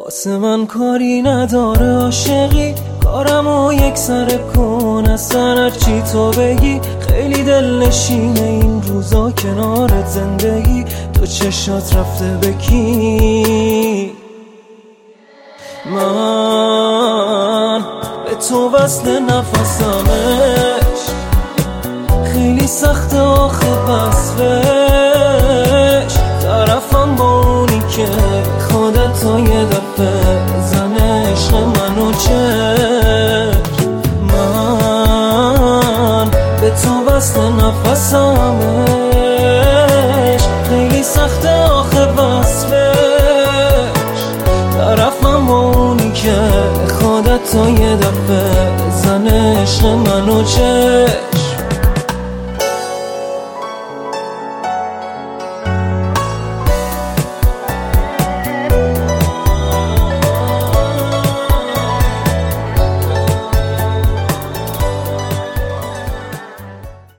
واسه من کاری نداره عاشقی، کارمو یک سر کن اصلا هرچی تو بگی. خیلی دل نشینه این روزا کنارت زندگی، تو چشات رفته بکی. من به تو وصل نفسمش، خیلی سخته آخه وصفش. طرفم با اونی که خودت تا یه دفعه زنه عشق منو چشم. من به تو وصل نفسمش، خیلی سخته آخه وصفش. طرفم با اونی که خودت تا یه دفعه زنه عشق منو چشم.